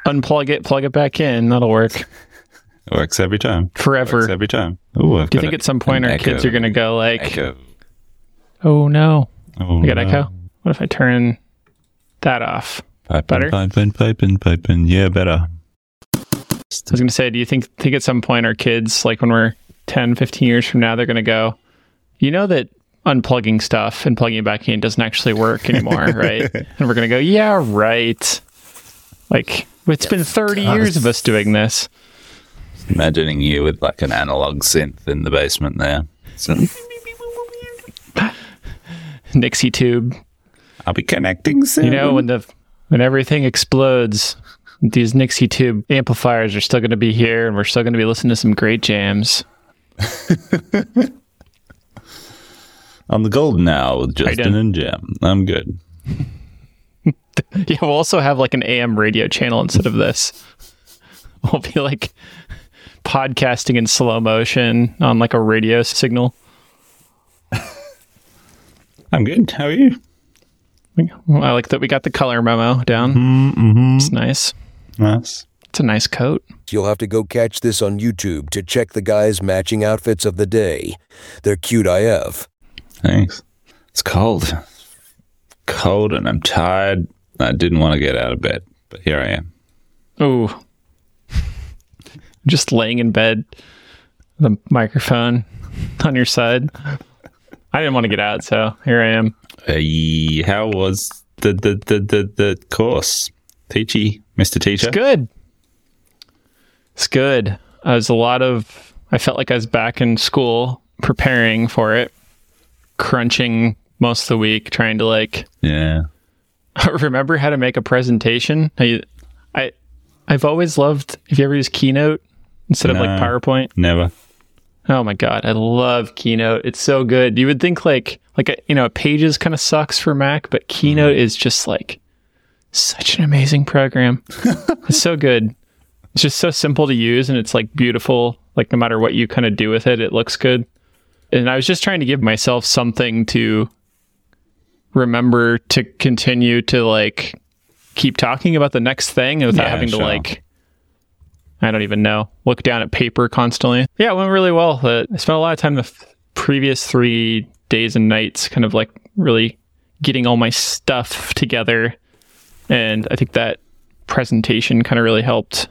unplug it, plug it back in. That'll work. It works every time. Forever. Works every time. Ooh, Do you think at some point our kids are going to go like, Echo. oh no, Oh, we got no. echo? What if I turn that off? Better? Piping. Yeah, better. I was going to say, do you think at some point our kids, like when we're 10, 15 years from now, they're going to go, you know that unplugging stuff and plugging it back in doesn't actually work anymore, right? And we're going to go, yeah, right. Like, it's been 30 years of us doing this. Imagining you with like an analog synth in the basement there. So, Nixie tube. I'll be connecting soon. You know, when everything explodes, these Nixie tube amplifiers are still going to be here, and we're still going to be listening to some great jams. On the Golden Hour with Justin and Jam. I'm good. Yeah, we'll also have like an AM radio channel instead of this. We'll be like podcasting in slow motion on like a radio signal. I'm good. How are you? I like that we got the color memo down. Mm-hmm. It's nice. Nice. It's a nice coat. You'll have to go catch this on YouTube to check the guys' matching outfits of the day. They're cute IF. Thanks. It's cold. Cold and I'm tired. I didn't want to get out of bed, but here I am. Oh, just laying in bed, the microphone on your side. I didn't want to get out, so here I am. How was the course? Teachy, Mr. Teacher? It's good. It's good. I felt like I was back in school preparing for it, crunching most of the week, trying to like remember how to make a presentation. I've always loved, have you ever used Keynote instead of like PowerPoint? Never. Oh my God, I love Keynote. It's so good. You would think like Pages kind of sucks for Mac, but Keynote is just like such an amazing program. It's so good. It's just so simple to use, and it's like beautiful. Like no matter what you kind of do with it, it looks good. And I was just trying to give myself something to remember to continue to like keep talking about the next thing without having to like, I don't even know, look down at paper constantly. Yeah, it went really well. I spent a lot of time the previous 3 days and nights kind of like really getting all my stuff together. And I think that presentation kind of really helped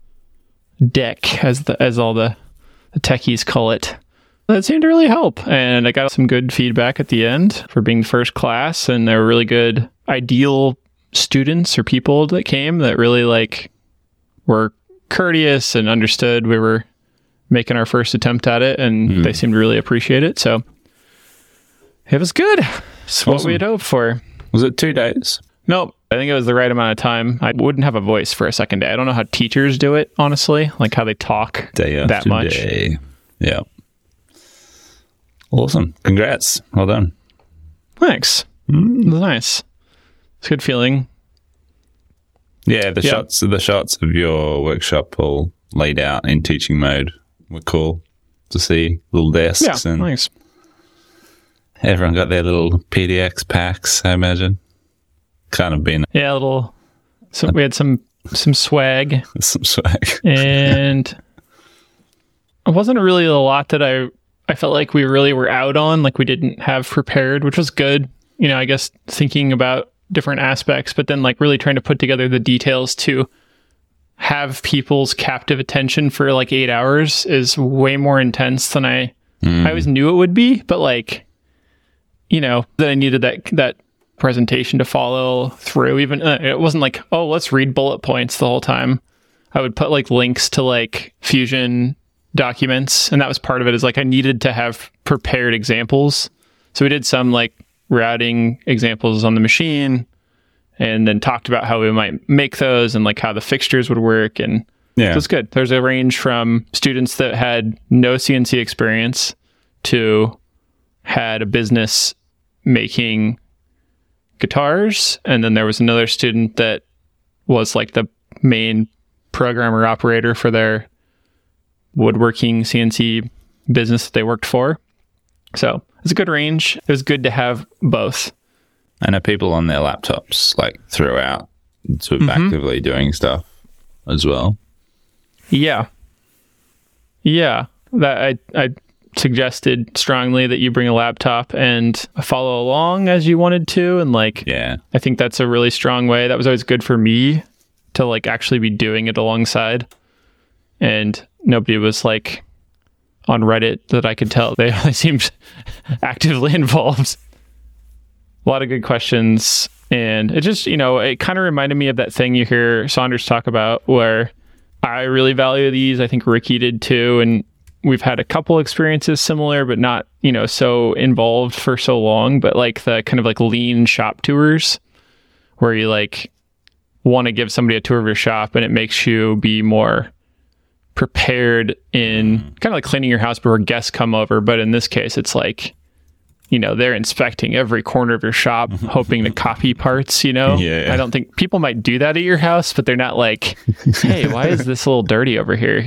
deck, as all the techies call it. That seemed to really help. And I got some good feedback at the end for being the first class. And there were really good ideal students or people that came that really like were courteous and understood we were making our first attempt at it, and they seemed to really appreciate it. So it was good. It's what we had hoped for. Was it 2 days? Nope. I think it was the right amount of time. I wouldn't have a voice for a second day. I don't know how teachers do it, honestly, like how they talk Day that after much. day. Yeah. Awesome. Congrats. Well done. Thanks. It was nice. It's a good feeling. Yeah, the shots of your workshop all laid out in teaching mode were cool to see. Little desks and nice. everyone got their little PDX packs, I imagine. Kind of been we had some swag. some swag. And it wasn't really a lot that I felt like we really were out on, like we didn't have prepared, which was good. You know, I guess thinking about different aspects, but then like really trying to put together the details to have people's captive attention for like 8 hours is way more intense than I always knew it would be. But like, you know, that I needed that presentation to follow through. Even it wasn't like, oh, let's read bullet points the whole time. I would put like links to like Fusion documents, and that was part of it. Is like I needed to have prepared examples. So we did some like routing examples on the machine, and then talked about how we might make those and like how the fixtures would work. And so it's good. There's a range from students that had no CNC experience to had a business making guitars. And then there was another student that was like the main programmer operator for their woodworking CNC business that they worked for. So it's a good range. It was good to have both. And are people on their laptops like throughout sort of actively doing stuff? as well. Yeah. That I suggested strongly that you bring a laptop and follow along as you wanted to, and like, Yeah. I think that's a really strong way. That was always good for me to like actually be doing it alongside, and nobody was like on Reddit that I could tell. They seemed actively involved. A lot of good questions, and it just, it kind of reminded me of that thing you hear Saunders talk about, where I really value these. I think Ricky did too, and we've had a couple experiences similar, but not, so involved for so long, but like the kind of like lean shop tours where you like want to give somebody a tour of your shop, and it makes you be more prepared in kind of like cleaning your house before guests come over. But in this case, it's like, they're inspecting every corner of your shop, hoping to copy parts, Yeah. I don't think people might do that at your house, but they're not like, hey, why is this a little dirty over here?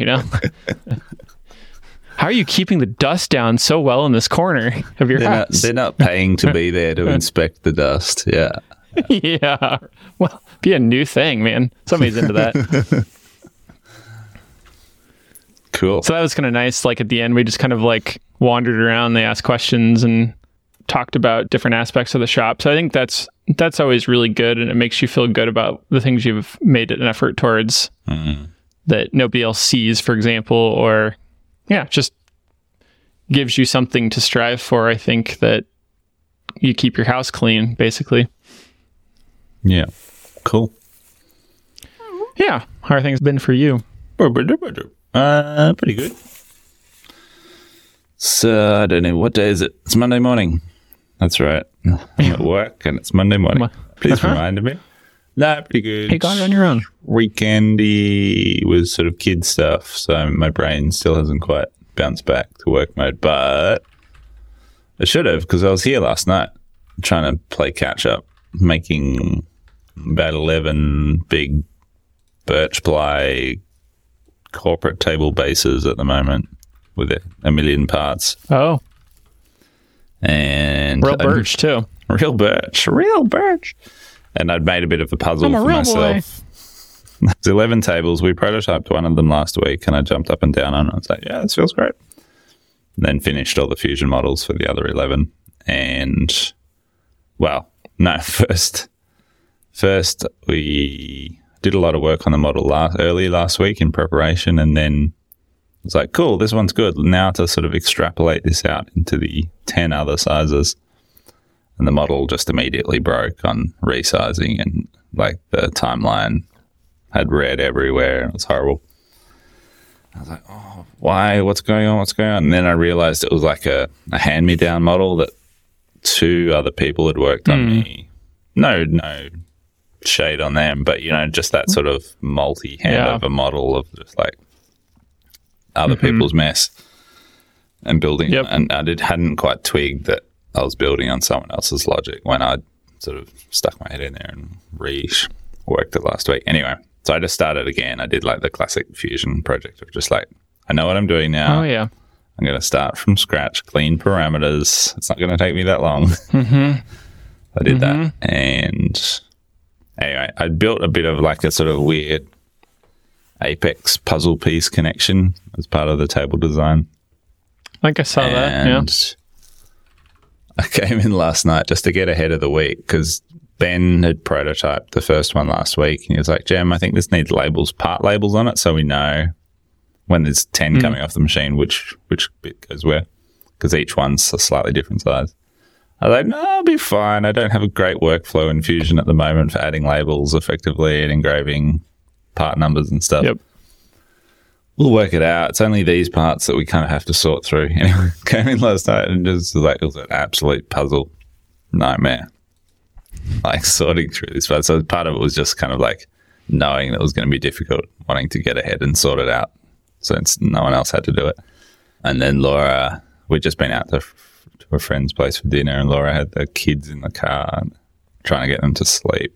How are you keeping the dust down so well in this corner of your house? They're not paying to be there to inspect the dust. Yeah. Yeah. Well, be a new thing, man. Somebody's into that. Cool. So that was kind of nice. Like at the end, we just kind of like wandered around. They asked questions and talked about different aspects of the shop. So I think that's always really good, and it makes you feel good about the things you've made an effort towards that nobody else sees, for example, or just gives you something to strive for. I think that you keep your house clean, basically. Yeah. Cool. Yeah. How are things been for you? Pretty good. So I don't know, what day is it? It's Monday morning. That's right. I'm at work and it's Monday morning. Please remind me. No, pretty good. Hey, got it on your own. Weekendy was sort of kid stuff, so my brain still hasn't quite bounced back to work mode, but I should have, because I was here last night trying to play catch up, making about 11 big birch ply corporate table bases at the moment with a million parts. Oh. And real birch too. Real birch. And I'd made a bit of a puzzle for myself. There's 11 tables. We prototyped one of them last week, and I jumped up and down on it. I was like, yeah, this feels great. And then finished all the fusion models for the other 11. And, first we did a lot of work on the model early last week in preparation, and then it was like, cool, this one's good. Now to sort of extrapolate this out into the 10 other sizes. And the model just immediately broke on resizing, and like the timeline had red everywhere. It was horrible. I was like, oh, why? What's going on? And then I realized it was like a hand-me-down model that 2 other people had worked on me. No shade on them, but, just that sort of multi-handover model of just like other people's mess and building. Yep. And I hadn't quite twigged that I was building on someone else's logic when I sort of stuck my head in there and reworked it last week. Anyway, so I just started again. I did like the classic fusion project of just like, I know what I'm doing now. Oh, yeah. I'm going to start from scratch, clean parameters. It's not going to take me that long. I did that. And anyway, I built a bit of like a sort of weird Apex puzzle piece connection as part of the table design. I think I saw that, yeah. I came in last night just to get ahead of the week because Ben had prototyped the first one last week, and he was like, Jem, I think this needs part labels on it so we know when there's 10 coming off the machine which bit goes where, because each one's a slightly different size. I was like, no, I'll be fine. I don't have a great workflow in Fusion at the moment for adding labels effectively and engraving part numbers and stuff. Yep. We'll work it out. It's only these parts that we kind of have to sort through. Anyway, came in last night and just like, it was an absolute puzzle nightmare. Like sorting through this part. So part of it was just kind of like knowing that it was going to be difficult, wanting to get ahead and sort it out since no one else had to do it. And then Laura, we'd just been out to a friend's place for dinner, and Laura had the kids in the car trying to get them to sleep.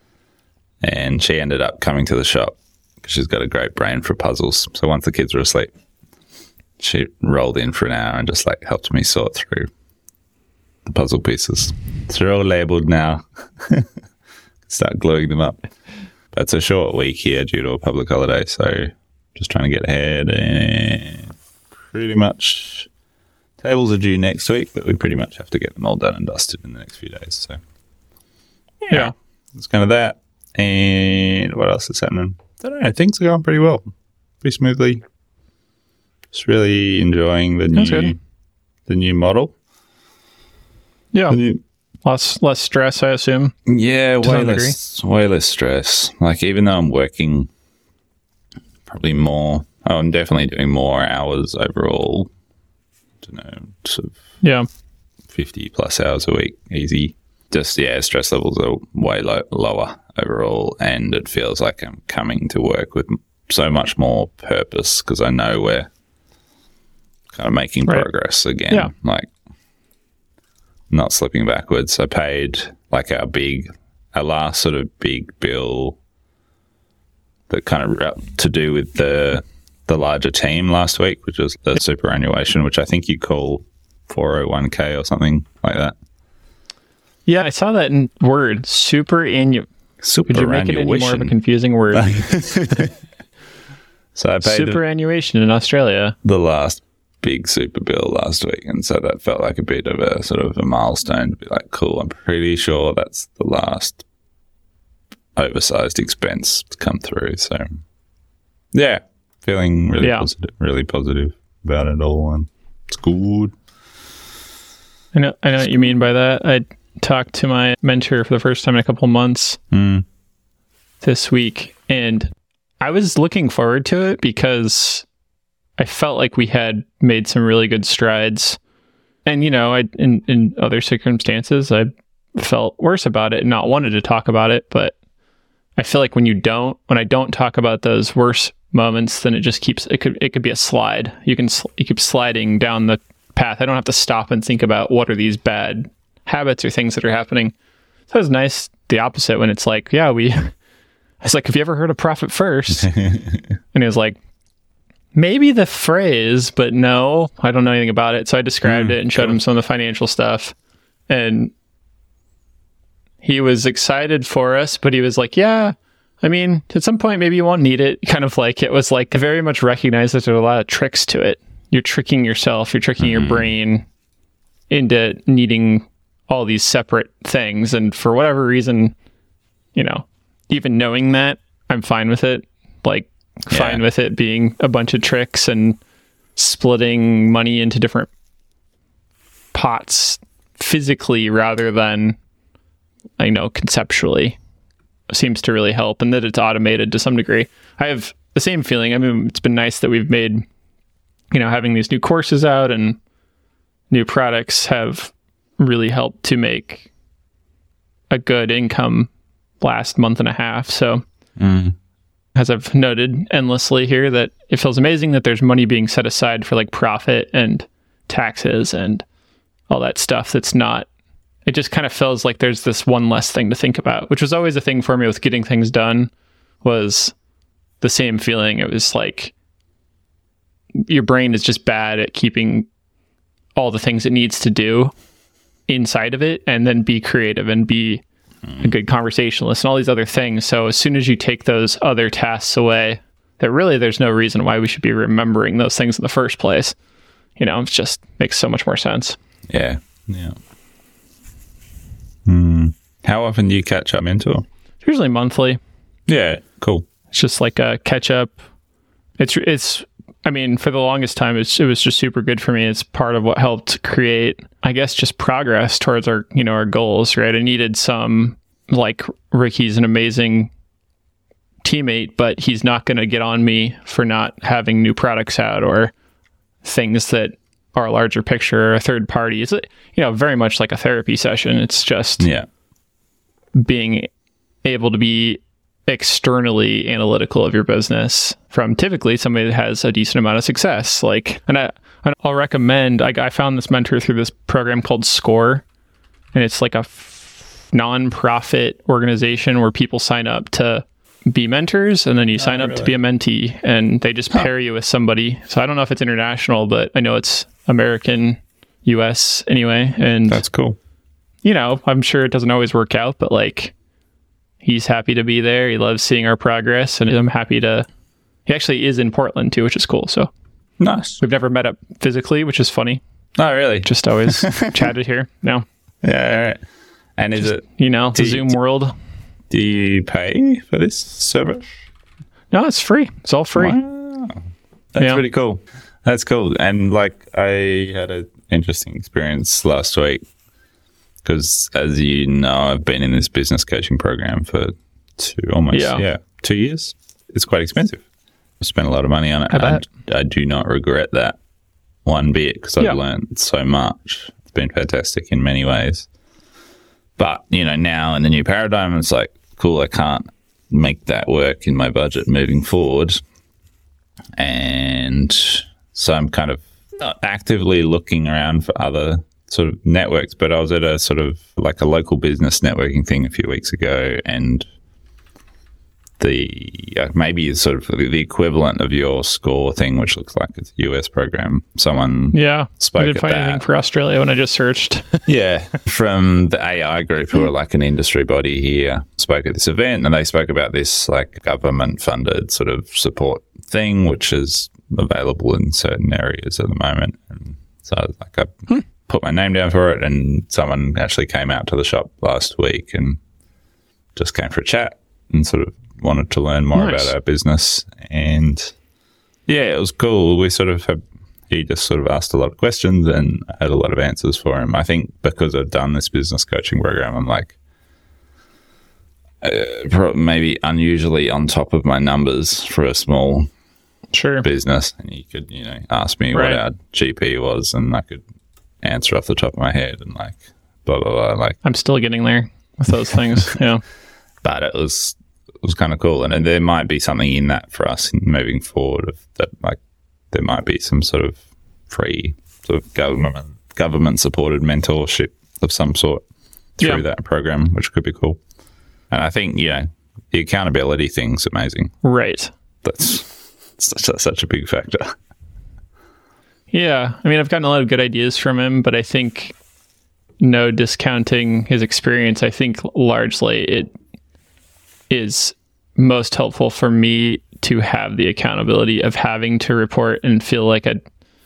And she ended up coming to the shop because she's got a great brain for puzzles. So once the kids were asleep, she rolled in for an hour and just like helped me sort through the puzzle pieces. So they're all labeled now. Start gluing them up. it's a short week here due to a public holiday, so just trying to get ahead, and pretty much tables are due next week, but we pretty much have to get them all done and dusted in the next few days. So Yeah. it's kind of that. And what else is happening? I don't know. Things are going pretty well, pretty smoothly. Just really enjoying the new model. Yeah. The new, Less stress, I assume. yeah, some way less stress. Like, even though I'm working probably more, I'm definitely doing more hours overall. I don't know, sort of Yeah. 50 plus hours a week, easy. Just, stress levels are way lower overall, and it feels like I'm coming to work with so much more purpose because I know we're kind of making progress again. Yeah. Like, not slipping backwards. I paid like our last sort of big bill that kind of to do with the larger team last week, which was the superannuation, which I think you call 401k or something like that. Yeah, I saw that in Word. Superannuation. Could you make it any more of a confusing word? So I paid superannuation in Australia. the last big super bill last week, and so that felt like a bit of a sort of a milestone to be like, cool, I'm pretty sure that's the last oversized expense to come through. So yeah, feeling really positive about it all, and it's good. I know what you mean by that. I talked to my mentor for the first time in a couple of months this week, and I was looking forward to it because I felt like we had made some really good strides. And, in other circumstances, I felt worse about it and not wanted to talk about it. But I feel like when I don't talk about those worse moments, then it just it could be a slide. You keep sliding down the path. I don't have to stop and think about what are these bad habits or things that are happening. So it was nice, the opposite, when it's like, I was like, have you ever heard of Profit First? And he was like, maybe the phrase, but no, I don't know anything about it. So I described it and showed him some of the financial stuff. And he was excited for us, but he was like, yeah, I mean, at some point, maybe you won't need it. Kind of like, it was like, I very much recognize that there's a lot of tricks to it. You're tricking yourself, you're tricking your brain into needing all these separate things. And for whatever reason, even knowing that, I'm fine with it. Like, fine with it being a bunch of tricks and splitting money into different pots physically rather than, conceptually, seems to really help, and that it's automated to some degree. I have the same feeling. I mean, it's been nice that we've made, having these new courses out and new products have really helped to make a good income last month and a half. So as I've noted endlessly here, that it feels amazing that there's money being set aside for like profit and taxes and all that stuff. It just kind of feels like there's this one less thing to think about, which was always a thing for me with getting things done, was the same feeling. It was like your brain is just bad at keeping all the things it needs to do inside of it, and then be creative and be a good conversationalist and all these other things. So as soon as you take those other tasks away, that really there's no reason why we should be remembering those things in the first place. It just makes so much more sense. Yeah. How often do you catch up into? Usually monthly. Yeah, cool. It's just like a catch up. It's I mean, for the longest time, it was just super good for me. It's part of what helped create, I guess, just progress towards our goals, right? I needed some, like, Ricky's an amazing teammate, but he's not going to get on me for not having new products out or things that are a larger picture or a third party. It's, very much like a therapy session. It's just being able to be externally analytical of your business from typically somebody that has a decent amount of success. I'll recommend, I found this mentor through this program called SCORE, and it's like a non-profit organization where people sign up to be mentors, and then you sign up to be a mentee, and they just pair you with somebody. So I don't know if it's international, but I know it's American, US anyway. And that's cool. I'm sure it doesn't always work out, but like, he's happy to be there. He loves seeing our progress, and I'm happy to. He actually is in Portland too, which is cool. So Nice. we've never met up physically, which is funny. Oh, really? Just always chatted here. No, Yeah, all right. And is it, the Zoom world. do you pay for this service? No, it's free. It's all free. Wow. That's pretty cool. That's cool. And like, I had an interesting experience last week because, as you know, I've been in this business coaching program for 2 years. It's quite expensive. I spent a lot of money on it. I bet. I do not regret that one bit because I've learned so much. It's been fantastic in many ways. But, now in the new paradigm, it's like, cool, I can't make that work in my budget moving forward. And so I'm kind of actively looking around for other sort of networks. But I was at a sort of like a local business networking thing a few weeks ago, and maybe it's sort of the equivalent of your SCORE thing, which looks like it's a US program. Someone spoke I didn't at find that. anything for Australia when I just searched. Yeah, from the AI group, who are like an industry body here, spoke at this event, and they spoke about this like government-funded sort of support thing, which is available in certain areas at the moment. And so I put my name down for it, and someone actually came out to the shop last week and just came for a chat and sort of wanted to learn more about our business. And yeah, it was cool. He just sort of asked a lot of questions, and I had a lot of answers for him. I think because I've done this business coaching program, I'm like maybe unusually on top of my numbers for a small business. And you could, ask me what our GP was, and I could answer off the top of my head and like blah, blah, blah. Like, I'm still getting there with those things. Yeah. But it was kind of cool. And there might be something in that for us moving forward, that like there might be some sort of free sort of government supported mentorship of some sort through that program, which could be cool. And I think, the accountability thing's amazing. Right. That's such a big factor. Yeah. I mean, I've gotten a lot of good ideas from him, but I think no discounting his experience. I think largely it is most helpful for me to have the accountability of having to report and feel like a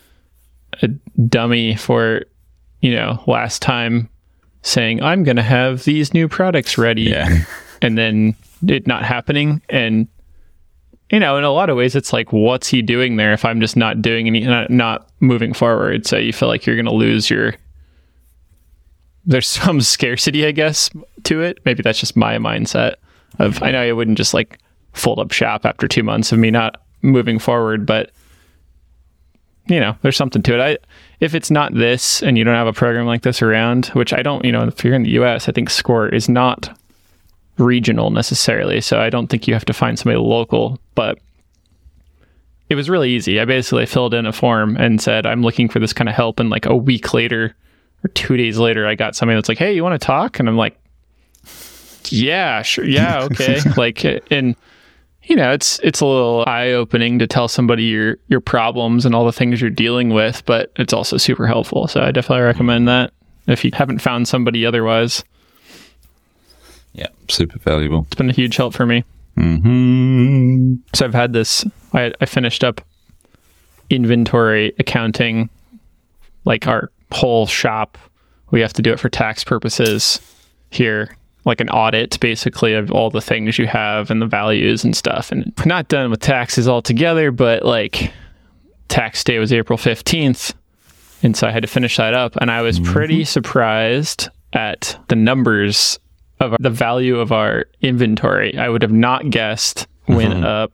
dummy for, last time saying, I'm going to have these new products ready, and then it not happening. And, in a lot of ways, it's like, what's he doing there if I'm just not doing not moving forward? So you feel like you're going to lose there's some scarcity, I guess, to it. Maybe that's just my mindset I know I wouldn't just like fold up shop after 2 months of me not moving forward, but there's something to it. If it's not this and you don't have a program like this around, which I don't, if you're in the US, I think SCORE is not regional necessarily. So I don't think you have to find somebody local, but it was really easy. I basically filled in a form and said, I'm looking for this kind of help. And like a week later or 2 days later, I got somebody that's like, hey, you want to talk? And I'm like, yeah, sure. Yeah. Okay. Like, and it's a little eye-opening to tell somebody your problems and all the things you're dealing with, but it's also super helpful. So I definitely recommend that if you haven't found somebody otherwise. Yeah. Super valuable. It's been a huge help for me. Mm-hmm. So I've had this, I finished up inventory accounting, like our whole shop. We have to do it for tax purposes here. Like an audit, basically, of all the things you have and the values and stuff. And I'm not done with taxes altogether, but like tax day was April 15th. And so I had to finish that up. And I was pretty surprised at the numbers of the value of our inventory. I would have not guessed went up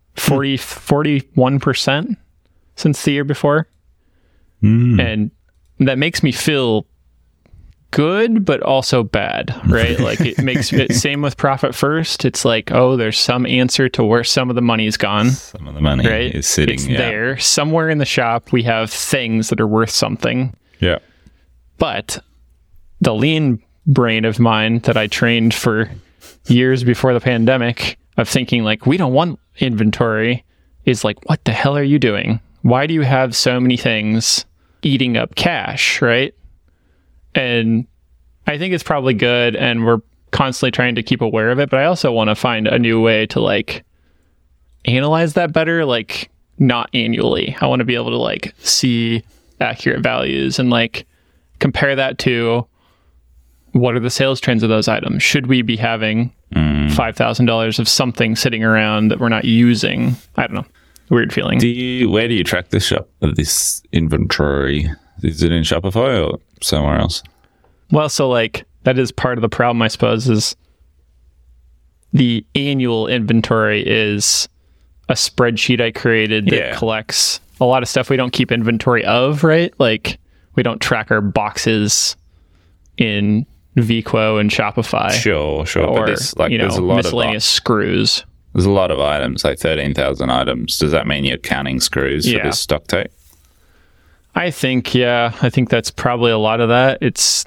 41% since the year before. And that makes me feel good, but also bad, right? Like it makes it same with Profit First. It's like, oh, there's some answer to where some of the money's gone. Some of the money is sitting there. Somewhere in the shop, we have things that are worth something. Yeah. But the lean brain of mine that I trained for years before the pandemic of thinking like, we don't want inventory is like, what the hell are you doing? Why do you have so many things eating up cash, right? And I think it's probably good, and we're constantly trying to keep aware of it, but I also want to find a new way to like analyze that better, like not annually. I want to be able to like see accurate values and like compare that to what are the sales trends of those items. Should we be having $5,000 of something sitting around that we're not using? I don't know. Weird feeling. Where do you track this inventory? Is it in Shopify or somewhere else? Well, so like that is part of the problem, I suppose, is the annual inventory is a spreadsheet I created that collects a lot of stuff we don't keep inventory of, right? Like we don't track our boxes in Veeqo and Shopify. Sure. Or, but there's a lot miscellaneous screws. There's a lot of items, like 13,000 items. Does that mean you're counting screws for this stock take? I think that's probably a lot of that. It's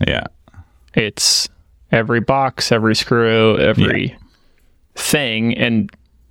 every box, every screw, every thing. And,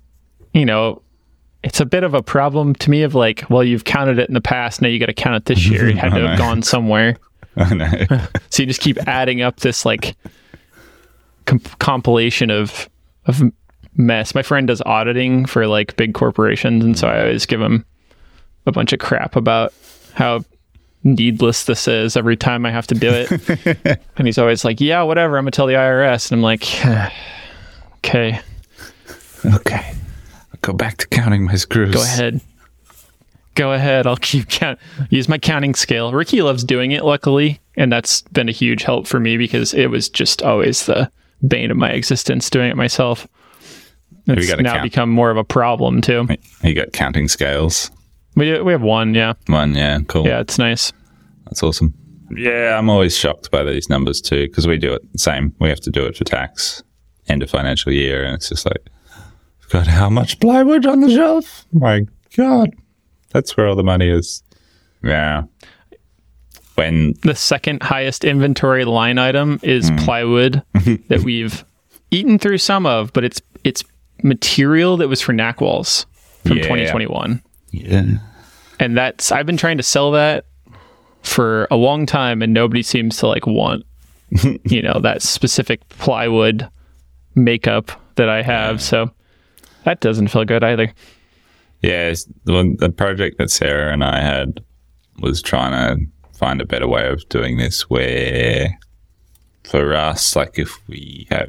it's a bit of a problem to me of like, well, you've counted it in the past. Now you got to count it this year. You had to have gone somewhere. I know. So you just keep adding up this like compilation of mess. My friend does auditing for like big corporations, and so I always give him a bunch of crap about how needless this is every time I have to do it. And he's always like, yeah, whatever, I'm gonna tell the IRS. And I'm like, okay, I'll go back to counting my screws. Go ahead. I'll keep use my counting scale. Ricky loves doing it, luckily, and that's been a huge help for me because it was just always the bane of my existence doing it myself. It's now become more of a problem too. You got counting scales? We have one, yeah. One, yeah, cool. Yeah, it's nice. That's awesome. Yeah, I'm always shocked by these numbers too because we do it the same. We have to do it for tax, end of financial year, and it's just like, we've got how much plywood on the shelf? My God. That's where all the money is. Yeah. When the second highest inventory line item is plywood that we've eaten through some of, but it's material that was for NAC walls from 2021. Yeah. And I've been trying to sell that for a long time and nobody seems to like want, that specific plywood makeup that I have. So that doesn't feel good either. Yeah, the project that Sarah and I had was trying to find a better way of doing this where for us, like if we have,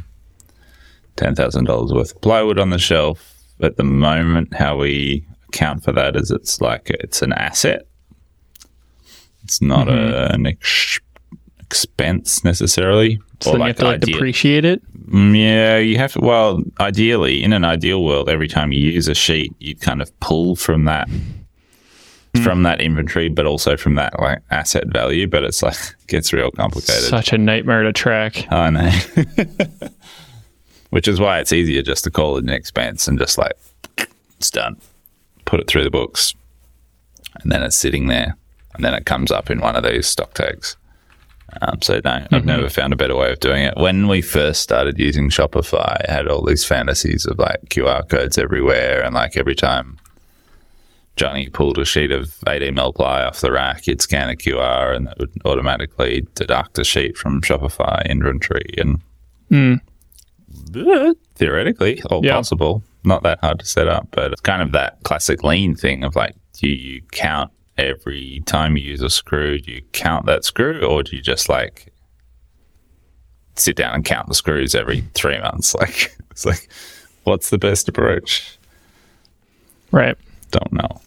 $10,000 worth of plywood on the shelf, at the moment, how we account for that is it's an asset. It's not an expense necessarily. So then you have to depreciate it? Yeah, you have to. Well, ideally, in an ideal world, every time you use a sheet, you kind of pull from that inventory, but also from that like asset value. But it's like gets real complicated. Such a nightmare to track. I know. Which is why it's easier just to call it an expense and just like it's done. Put it through the books, and then it's sitting there, and then it comes up in one of these stock tags. So no, I've never found a better way of doing it. When we first started using Shopify, I had all these fantasies of like QR codes everywhere, and like every time Johnny pulled a sheet of 18mm ply off the rack, he'd scan a QR and it would automatically deduct a sheet from Shopify inventory. And theoretically, all possible. Not that hard to set up, but it's kind of that classic lean thing of like, do you count every time you use a screw? Do you count that screw, or do you just like sit down and count the screws every 3 months? Like, it's like, what's the best approach? Right. Don't know.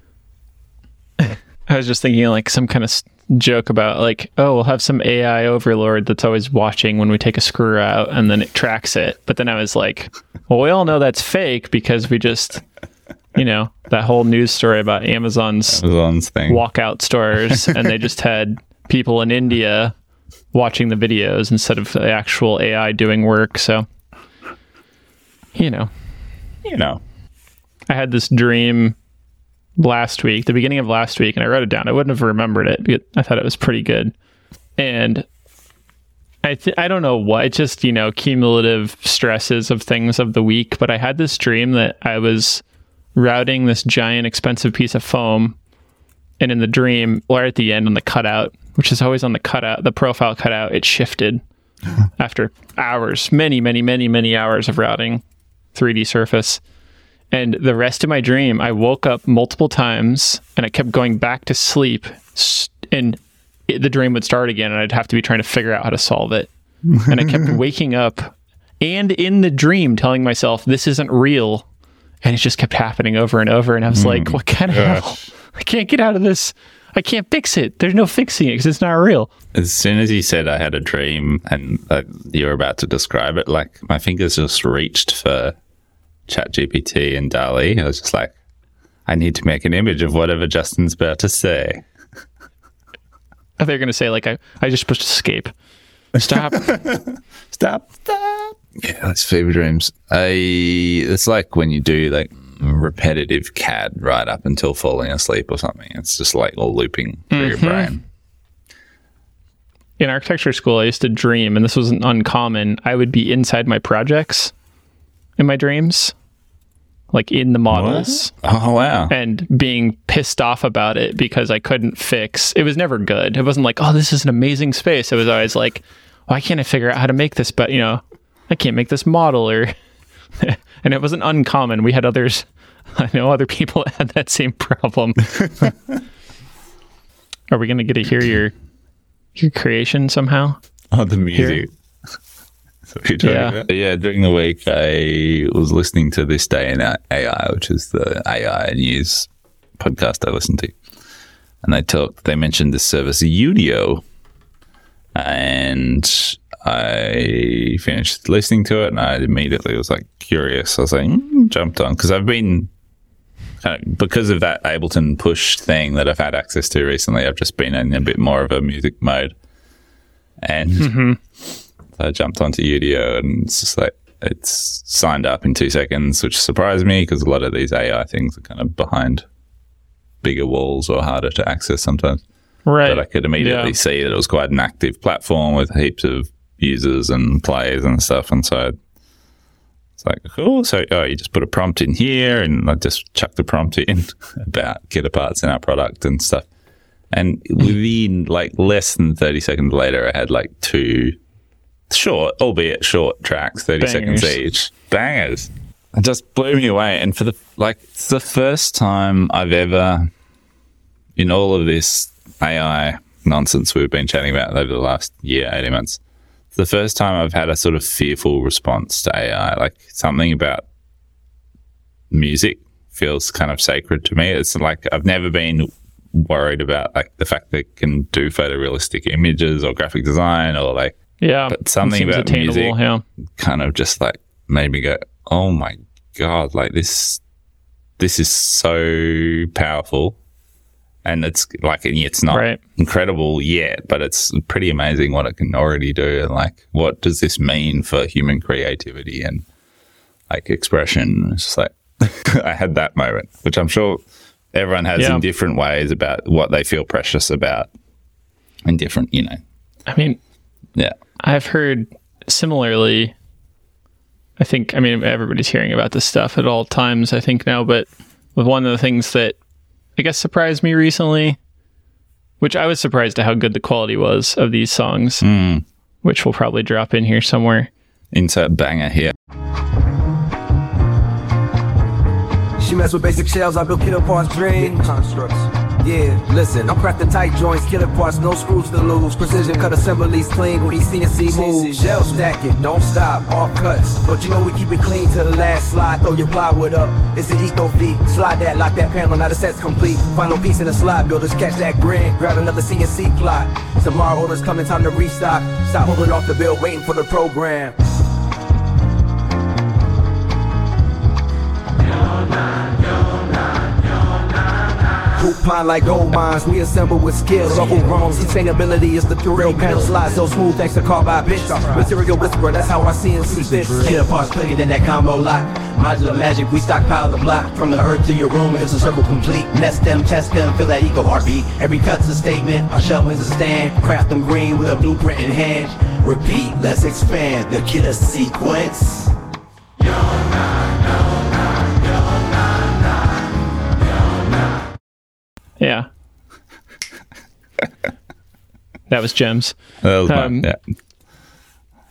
I was just thinking like some kind of joke about like, oh, we'll have some AI overlord that's always watching when we take a screw out and then it tracks it. But then I was like, well, we all know that's fake because we just, that whole news story about Amazon's thing, walkout stores, and they just had people in India watching the videos instead of the actual AI doing work. So, I had this dream the beginning of last week, and I wrote it down. I wouldn't have remembered it, but I thought it was pretty good. And I don't know what, it's just, cumulative stresses of things of the week, but I had this dream that I was routing this giant expensive piece of foam, and in the dream, or at the end on the cutout, which is always on the cutout, the profile cutout, it shifted. after hours, many hours of routing 3D Surface. And the rest of my dream, I woke up multiple times and I kept going back to sleep, and the dream would start again and I'd have to be trying to figure out how to solve it. And I kept waking up and in the dream telling myself, this isn't real. And it just kept happening over and over. And I was like, what kind of hell? I can't get out of this. I can't fix it. There's no fixing it because it's not real. As soon as you said I had a dream and you were about to describe it, like my fingers just reached for ChatGPT and DALL-E. I was just like, I need to make an image of whatever Justin's about to say. They're going to say, like, I just pushed escape. Stop. Stop. Yeah, that's fever dreams. It's like when you do like repetitive CAD right up until falling asleep or something. It's just like all looping through your brain. In architecture school, I used to dream, and this wasn't uncommon. I would be inside my projects in my dreams, like in the models. What? Oh, wow. And being pissed off about it because I couldn't fix. It was never good. It wasn't like, oh, this is an amazing space. It was always like, why can't I figure out how to make this? But, I can't make this model or... And it wasn't uncommon. We had others... I know other people had that same problem. Are we going to get to hear your creation somehow? Oh, the music. Yeah, during the week, I was listening to This Day in AI, which is the AI news podcast I listen to. And they mentioned this service, Udio. And I finished listening to it and I immediately was like curious. I was like, jumped on. Because I've been, because of that Ableton push thing that I've had access to recently, I've just been in a bit more of a music mode. And I jumped onto Udio and it's just like, it's signed up in 2 seconds, which surprised me because a lot of these AI things are kind of behind bigger walls or harder to access sometimes. Right. But I could immediately see that it was quite an active platform with heaps of users and plays and stuff. And so it's like, cool. So you just put a prompt in here and I just chuck the prompt in about killer parts in our product and stuff. And within like less than 30 seconds later, I had like 2 short, albeit short tracks, 30 seconds each. Bangers. It just blew me away. And for it's the first time I've ever, in all of this AI nonsense we've been chatting about over the last year, 18 months, it's the first time I've had a sort of fearful response to AI. Like something about music feels kind of sacred to me. It's like I've never been worried about like the fact that it can do photorealistic images or graphic design or like, but something about music kind of just like made me go, oh my God, like this is so powerful. And it's like, it's not incredible yet, but it's pretty amazing what it can already do. And like, what does this mean for human creativity and like expression? It's just like, I had that moment, which I'm sure everyone has in different ways about what they feel precious about and different, I mean, I've heard similarly, everybody's hearing about this stuff at all times, I think now, but with one of the things that I guess surprised me recently, which I was surprised at how good the quality was of these songs, which we'll probably drop in here somewhere. Insert banger here. She mess with basic shells, I build killer parts, dream constructs. Yeah, listen, I'm crafting tight joints, killer parts, no screws to lose. Precision cut assemblies clean with CNC moves. Shell stacking, don't stop, all cuts. But we keep it clean to the last slide. Throw your plywood up, it's an eco feat. Slide that, lock that panel, now the set's complete. Final piece in the slide, builders catch that grin. Grab another CNC plot. Tomorrow orders coming, time to restock. Stop holding off the bill, waiting for the program. Coupon like gold mines, we assemble with skill. Local grown, sustainability is the thrill. Panel slides so smooth thanks to carbide bits. Material whisperer, that's how I CNC fits. Killer parts clicking in that combo lock. Modular magic, we stockpile the block. From the earth to your room, it's a circle complete. Nest them, test them, feel that eco heartbeat. Every cut's a statement, our shelving's a stand. Craft them green with a blueprint in hand. Repeat, let's expand the killer sequence. Yeah. That was gems. That was mine, yeah.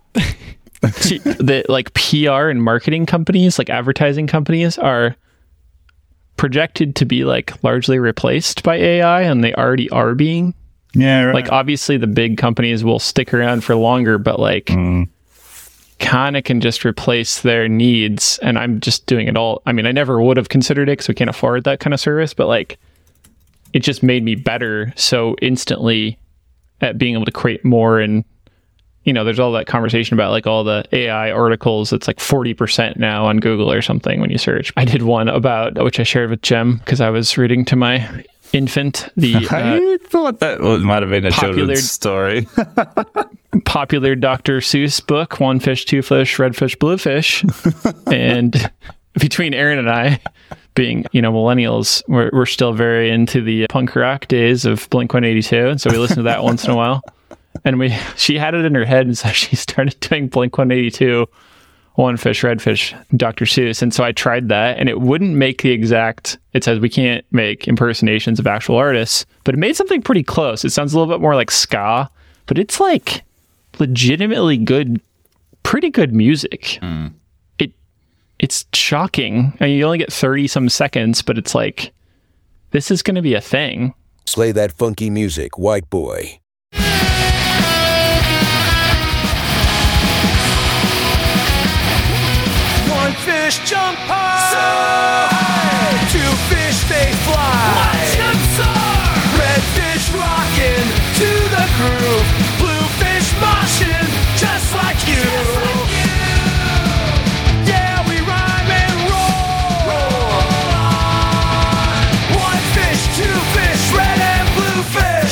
that like PR and marketing companies, like advertising companies, are projected to be like largely replaced by AI, and they already are being. Yeah, right. Like obviously the big companies will stick around for longer, but like kind of can just replace their needs. And I'm just doing it all. I mean, I never would have considered it because we can't afford that kind of service, but like it just made me better so instantly at being able to create more. And you know, there's all that conversation about like all the AI articles. It's like 40% now on Google or something when you search. I did one about, which I shared with Jem because I was reading to my infant the I thought that might have been a children's story. Popular Dr. Seuss book, One Fish, Two Fish, Red Fish, Blue Fish. And between Aaron and I, being, you know, millennials, we're still very into the punk rock days of Blink-182, and so we listen to that once in a while. And she had it in her head, and so she started doing Blink-182, One Fish, Red Fish, Dr. Seuss. And so I tried that, and it wouldn't make the exact, it says we can't make impersonations of actual artists, but it made something pretty close. It sounds a little bit more like ska, but it's like legitimately good, pretty good music. It's shocking. I mean, you only get 30 some seconds, but it's like, this is going to be a thing. Slay that funky music, white boy. One fish jump high, so high. Two fish they fly. Watch them soar. Red fish rockin' to the groove. Blue fish moshing just like you. Yeah, we rhyme and roll. One fish, two fish, red and blue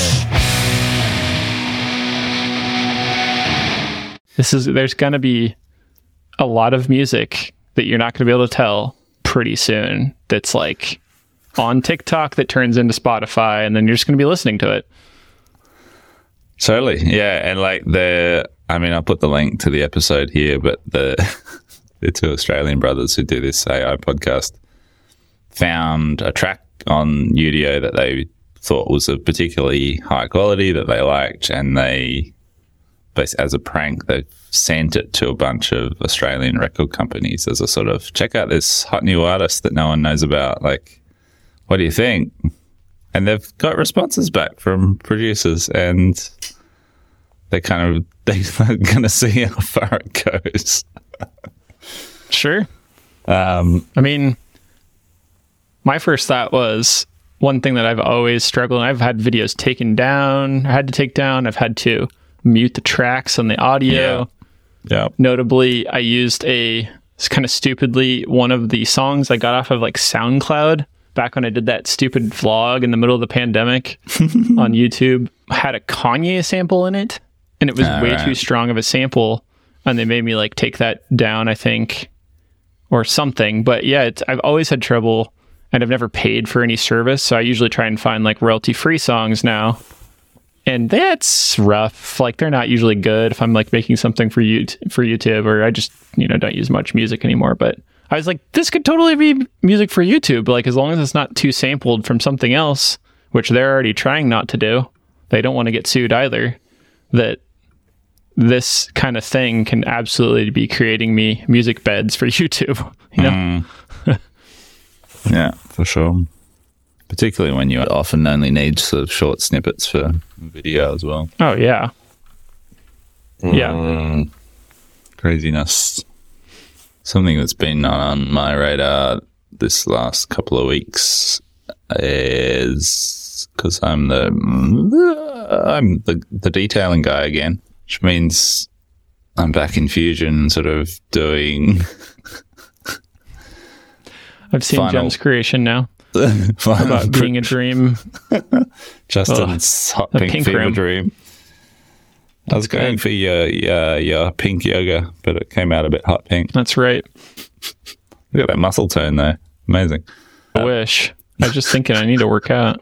fish. There's gonna be a lot of music that you're not going to be able to tell pretty soon that's like on TikTok that turns into Spotify, and then you're just going to be listening to it. Totally. Yeah. And like I'll put the link to the episode here, but the two Australian brothers who do this AI podcast found a track on Udio that they thought was of particularly high quality that they liked, and they, as a prank, they sent it to a bunch of Australian record companies as a sort of, check out this hot new artist that no one knows about. Like, what do you think? And they've got responses back from producers, and they're going to see how far it goes. Sure. I mean, my first thought was one thing that I've always struggled. I've had videos taken down. I had to take down. I've had to mute the tracks on the audio. Yeah. Notably, I used kind of stupidly, one of the songs I got off of like SoundCloud back when I did that stupid vlog in the middle of the pandemic on YouTube, had a Kanye sample in it, and it was way too strong of a sample, and they made me like take that down, I think, or something. But yeah, I've always had trouble, and I've never paid for any service, so I usually try and find like royalty-free songs now. And that's rough. Like, they're not usually good if I'm like making something for YouTube, or I just, don't use much music anymore. But I was like, this could totally be music for YouTube. Like, as long as it's not too sampled from something else, which they're already trying not to do. They don't want to get sued either. That this kind of thing can absolutely be creating me music beds for YouTube. Yeah, for sure. Particularly when you often only need sort of short snippets for video as well. Oh, yeah. Yeah. Craziness. Something that's been on my radar this last couple of weeks is because I'm the detailing guy again, which means I'm back in Fusion sort of doing... I've seen Jem's creation now. About being a dream. Justin's hot pink fever room. Dream. I was going for your pink yoga, but it came out a bit hot pink. That's right. Look at that muscle tone though. Amazing. I wish. I was just thinking I need to work out.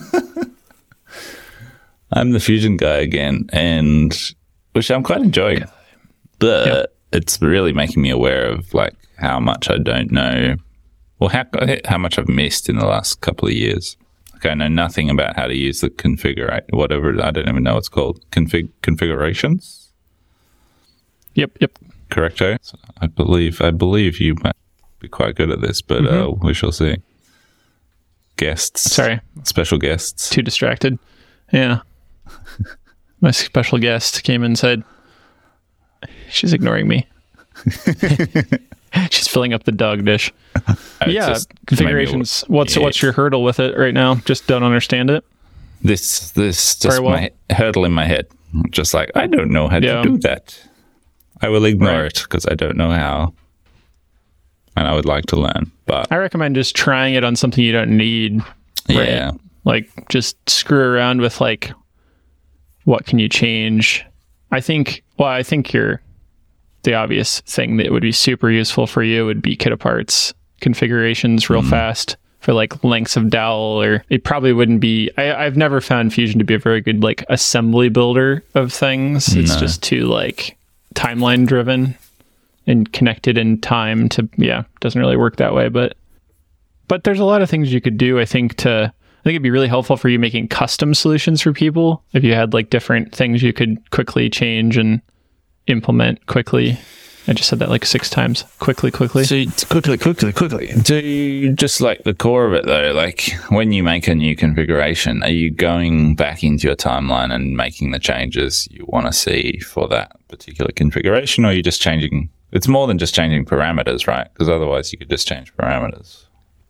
I'm the Fusion guy again, and which I'm quite enjoying. But it's really making me aware of like how much I don't know. Well, how much I've missed in the last couple of years. Like, I know nothing about how to use the whatever, I don't even know what it's called. Configurations? Yep. Correcto? So I believe you might be quite good at this, but we shall see. Guests. Sorry. Special guests. Too distracted. Yeah. My special guest came and said, she's ignoring me. She's filling up the dog dish. Yeah, configurations. What's your hurdle with it right now? Just don't understand it? This just my hurdle in my head. Just like, I don't know how to do that. I will ignore it because I don't know how. And I would like to learn. But I recommend just trying it on something you don't need. Right? Yeah. Like, just screw around with, like, what can you change? I think the obvious thing that would be super useful for you would be Kitaparts configurations real fast for like lengths of dowel, or it probably wouldn't be. I've never found Fusion to be a very good like assembly builder of things. It's just too like timeline driven and connected in time to, doesn't really work that way. But there's a lot of things you could do, I think it'd be really helpful for you making custom solutions for people if you had like different things you could quickly change and implement quickly. I just said that like 6 times. Quickly. So quickly. Do you just like the core of it though? Like when you make a new configuration, are you going back into your timeline and making the changes you want to see for that particular configuration, or are you just changing? It's more than just changing parameters, right? Because otherwise you could just change parameters.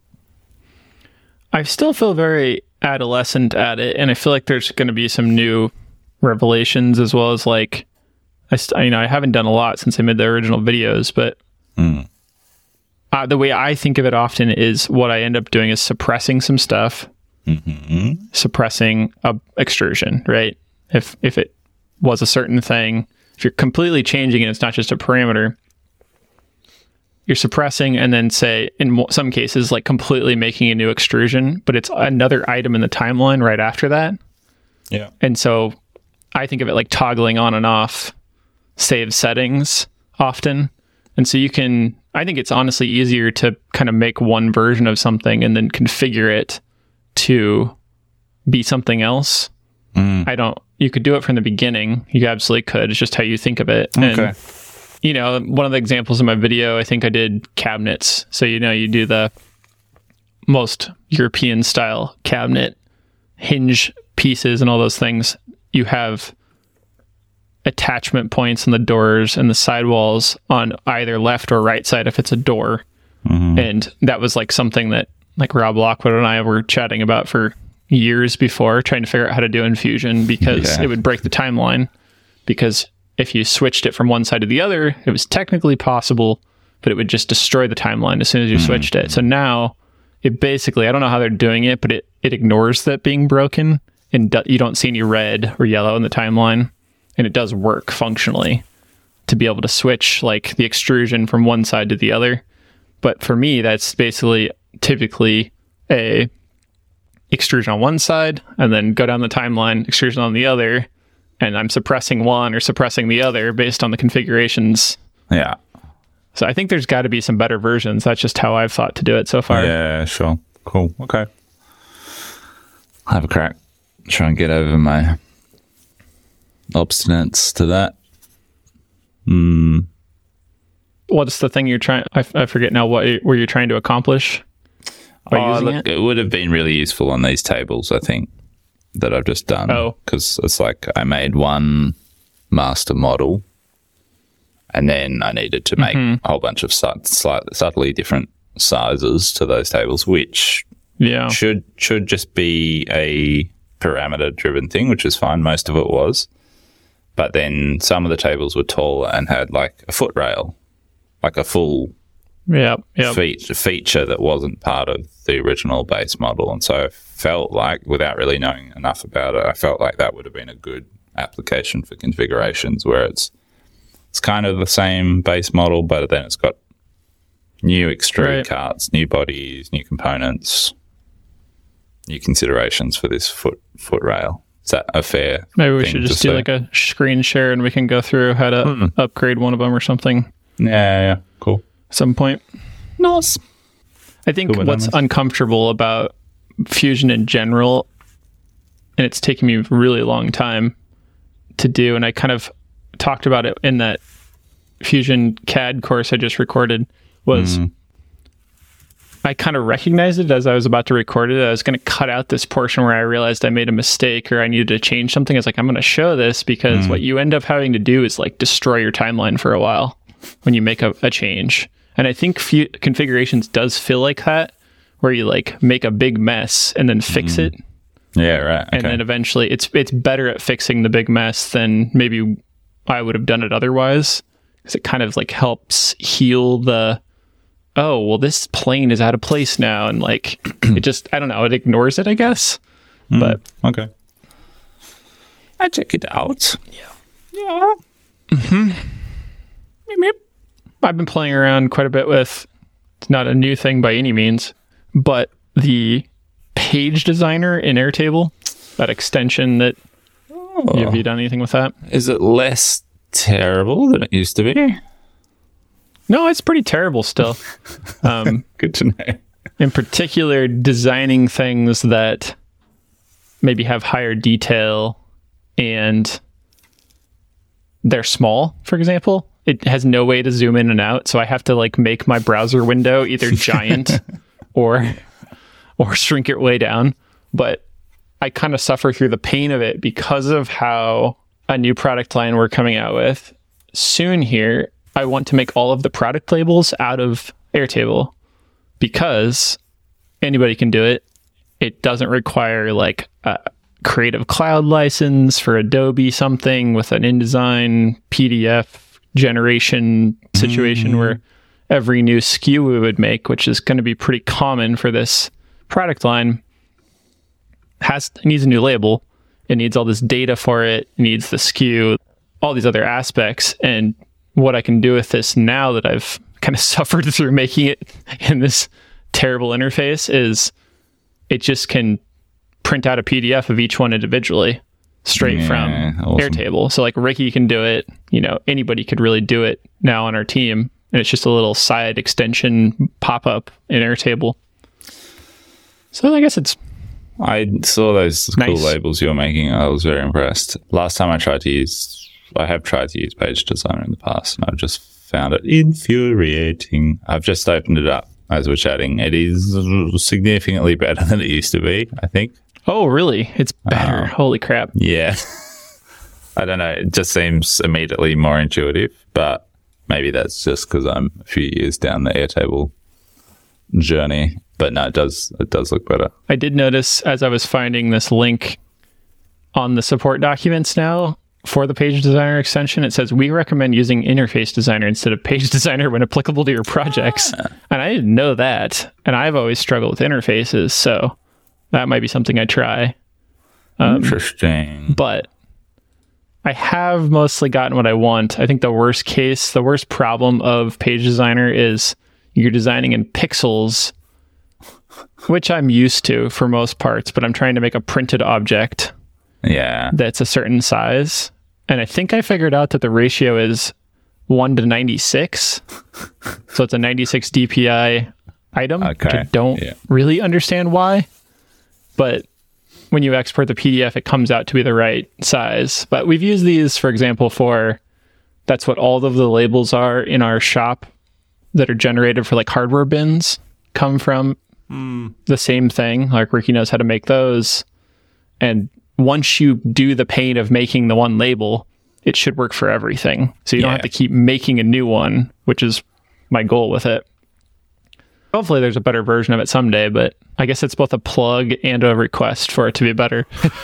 I still feel very adolescent at it, and I feel like there's going to be some new revelations as well as like I haven't done a lot since I made the original videos, but the way I think of it often is what I end up doing is suppressing some stuff, suppressing a extrusion, right? If it was a certain thing, if you're completely changing it, it's not just a parameter. You're suppressing and then say, in some cases, like completely making a new extrusion, but it's another item in the timeline right after that. Yeah. And so I think of it like toggling on and off save settings often. And so I think it's honestly easier to kind of make one version of something and then configure it to be something else. You could do it from the beginning. You absolutely could. It's just how you think of it. Okay. And, one of the examples in my video, I think I did cabinets. So, you do the most European style cabinet hinge pieces and all those things. You have attachment points on the doors and the sidewalls on either left or right side if it's a door. And that was like something that like Rob Lockwood and I were chatting about for years before, trying to figure out how to do in Fusion, because it would break the timeline. Because if you switched it from one side to the other, it was technically possible, but it would just destroy the timeline as soon as you switched it. So now it basically, I don't know how they're doing it, but it ignores that being broken, and you don't see any red or yellow in the timeline. And it does work functionally to be able to switch like the extrusion from one side to the other. But for me, that's basically typically a extrusion on one side and then go down the timeline, extrusion on the other. And I'm suppressing one or suppressing the other based on the configurations. Yeah. So I think there's got to be some better versions. That's just how I've thought to do it so far. Yeah, sure. Cool. Okay. I'll have a crack. Try and get over my obstinance to that. What's the thing you're trying? I forget now. What were you trying to accomplish by using it? It would have been really useful on these tables, I think, that I've just done. Because it's like I made one master model, and then I needed to make a whole bunch of subtly different sizes to those tables, which should just be a parameter-driven thing, which is fine. Most of it was. But then some of the tables were taller and had like a foot rail, like a full feature that wasn't part of the original base model. And so I felt like, without really knowing enough about it, I felt like that would have been a good application for configurations where it's kind of the same base model, but then it's got new extrude carts, new bodies, new components, new considerations for this foot rail. Is that a fair Maybe we should just do like a screen share and we can go through how to upgrade one of them or something. Yeah, cool. At some point. Nice. I think what's uncomfortable about Fusion in general, and it's taken me a really long time to do, and I kind of talked about it in that Fusion CAD course I just recorded was I kind of recognized it as I was about to record it. I was going to cut out this portion where I realized I made a mistake or I needed to change something. I was like, I'm going to show this because what you end up having to do is like destroy your timeline for a while when you make a change. And I think configurations does feel like that, where you like make a big mess and then fix it. Yeah, right. And then eventually it's better at fixing the big mess than maybe I would have done it otherwise. Because it kind of like helps heal the, oh, well, this plane is out of place now. And like, it just, I don't know, it ignores it, I guess. But okay. I check it out. Yeah. I've been playing around quite a bit with, it's not a new thing by any means, but the page designer in Airtable, that extension that, have you done anything with that? Is it less terrible than it used to be? No, it's pretty terrible still. Good to know. In particular, designing things that maybe have higher detail and they're small, for example. It has no way to zoom in and out, so I have to like make my browser window either giant or shrink it way down. But I kind of suffer through the pain of it because of how a new product line we're coming out with soon here. I want to make all of the product labels out of Airtable because anybody can do it. It doesn't require like a Creative Cloud license for Adobe something with an InDesign PDF generation situation where every new SKU we would make, which is going to be pretty common for this product line, needs a new label. It needs all this data for it. It needs the SKU, all these other aspects. And what I can do with this now that I've kind of suffered through making it in this terrible interface is it just can print out a PDF of each one individually straight from Airtable. So like Ricky can do it, anybody could really do it now on our team. And it's just a little side extension pop-up in Airtable. So I guess I saw those nice. Cool labels you were making. I was very impressed. Last time I have tried to use Page Designer in the past, and I've just found it infuriating. I've just opened it up as we're chatting. It is significantly better than it used to be, I think. Oh, really? It's better. Holy crap. Yeah. I don't know. It just seems immediately more intuitive, but maybe that's just because I'm a few years down the Airtable journey. But no, it does look better. I did notice as I was finding this link on the support documents now for the Page Designer extension, it says, we recommend using Interface Designer instead of Page Designer when applicable to your projects. And I didn't know that. And I've always struggled with interfaces, so that might be something I try. Interesting. But I have mostly gotten what I want. I think the worst problem of Page Designer is you're designing in pixels, which I'm used to for most parts, but I'm trying to make a printed object that's a certain size. And I think I figured out that the ratio is 1 to 96. So it's a 96 DPI item, which I don't really understand why. But when you export the PDF, it comes out to be the right size. But we've used these, for example, that's what all of the labels are in our shop that are generated for like hardware bins come from the same thing. Like Ricky knows how to make those. And once you do the pain of making the one label, it should work for everything. So you don't have to keep making a new one, which is my goal with it. Hopefully there's a better version of it someday, but I guess it's both a plug and a request for it to be better.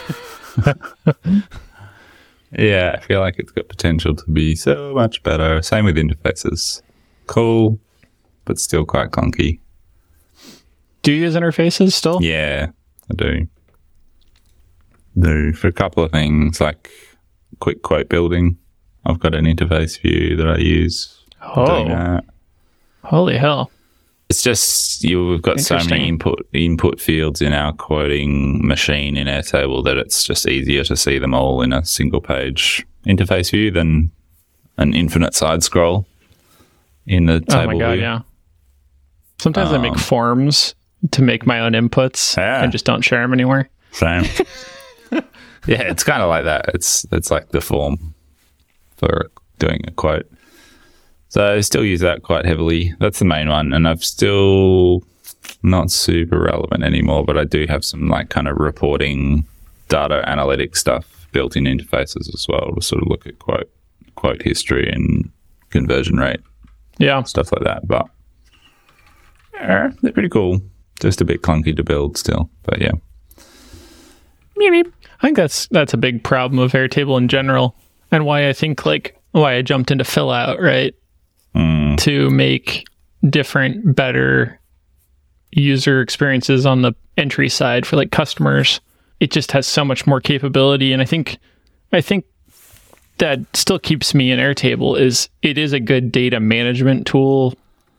Yeah, I feel like it's got potential to be so much better. Same with interfaces. Cool, but still quite clunky. Do you use interfaces still? Yeah, I do. For a couple of things, like quick quote building. I've got an interface view that I use for doing that. Holy hell. It's just we've got so many input fields in our quoting machine in Airtable that it's just easier to see them all in a single page interface view than an infinite side scroll in the table view. Oh my god, yeah. Sometimes I make forms to make my own inputs and just don't share them anywhere. Same. Yeah, it's kind of like that. It's like the form for doing a quote. So I still use that quite heavily. That's the main one. And I've still not super relevant anymore, but I do have some like kind of reporting data analytics stuff built in interfaces as well to sort of look at quote history and conversion rate, stuff like that. But they're pretty cool. Just a bit clunky to build still, but yeah. I think that's a big problem of Airtable in general, and why I think like why I jumped into fill out, right? To make different, better user experiences on the entry side for like customers. It just has so much more capability, and I think that still keeps me in Airtable is it is a good data management tool.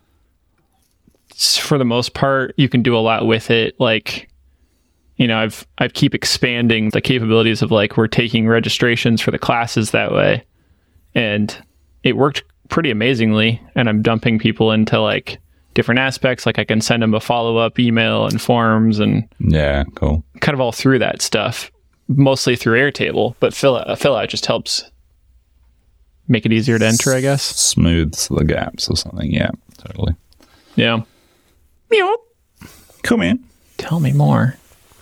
For the most part, you can do a lot with it. Like, you know, I've keep expanding the capabilities of like we're taking registrations for the classes that way, and it worked pretty amazingly. And I'm dumping people into like different aspects. Like I can send them a follow-up email and forms and cool. Kind of all through that stuff, mostly through Airtable. But fill out just helps make it easier to enter, I guess. Smooths the gaps or something. Yeah, totally. Yeah. Cool, man. Tell me more.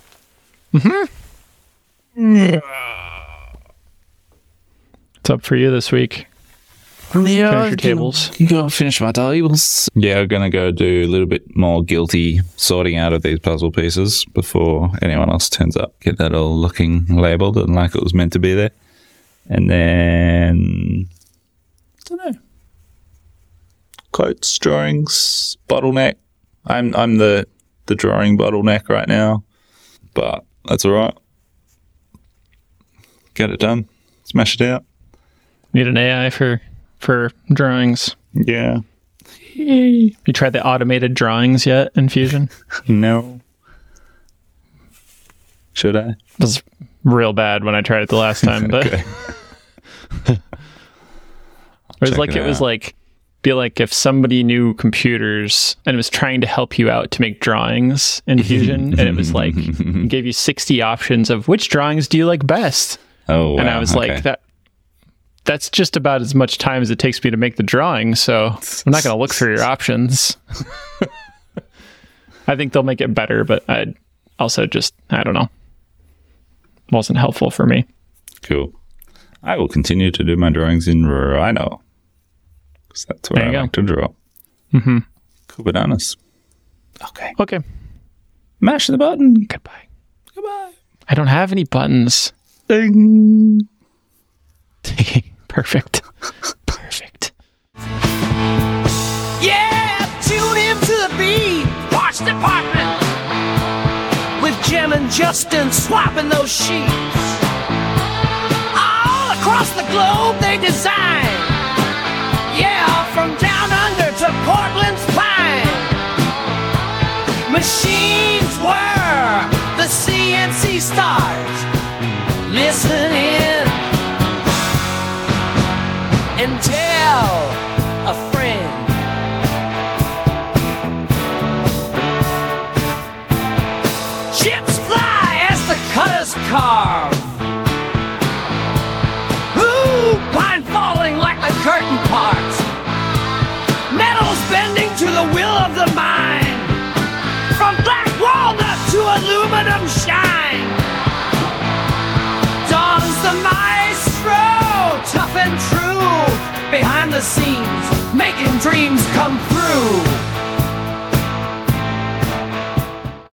What's up for you this week? Finish your tables. You gotta finish my tables. Yeah, I'm gonna go do a little bit more guilty sorting out of these puzzle pieces before anyone else turns up. Get that all looking labelled and like it was meant to be there. And then I don't know. Quotes, drawings, bottleneck. I'm the drawing bottleneck right now, but that's all right. Get it done. Smash it out. Need an AI for drawings. Yeah. You tried the automated drawings yet in Fusion? No. Should I? It was real bad when I tried it the last time, but Okay. it was like feel like if somebody knew computers and was trying to help you out to make drawings in Fusion, and it was like gave you 60 options of which drawings do you like best. Oh, wow. And I was like, that's just about as much time as it takes me to make the drawing, so I'm not going to look through your options. I think they'll make it better, but I also just, I don't know. Wasn't helpful for me. Cool. I will continue to do my drawings in Rhino, because that's where I like to draw. Mm-hmm. Cool bananas. Okay. Mash the button. Goodbye. I don't have any buttons. Ding. Perfect. Yeah, tune in to the Beat Parts Department with Jim and Justin swapping those sheets. All across the globe they design. Yeah, from down under to Portland's pine. Machines were the CNC stars. Listen in and tell a friend. Chips fly as the cutters carve. Ooh, pine falling like the curtain parts. Metals bending to the will of the mine. From black walnut to aluminum shine. Dawn's the maestro, tough and true. Behind the scenes, making dreams come through.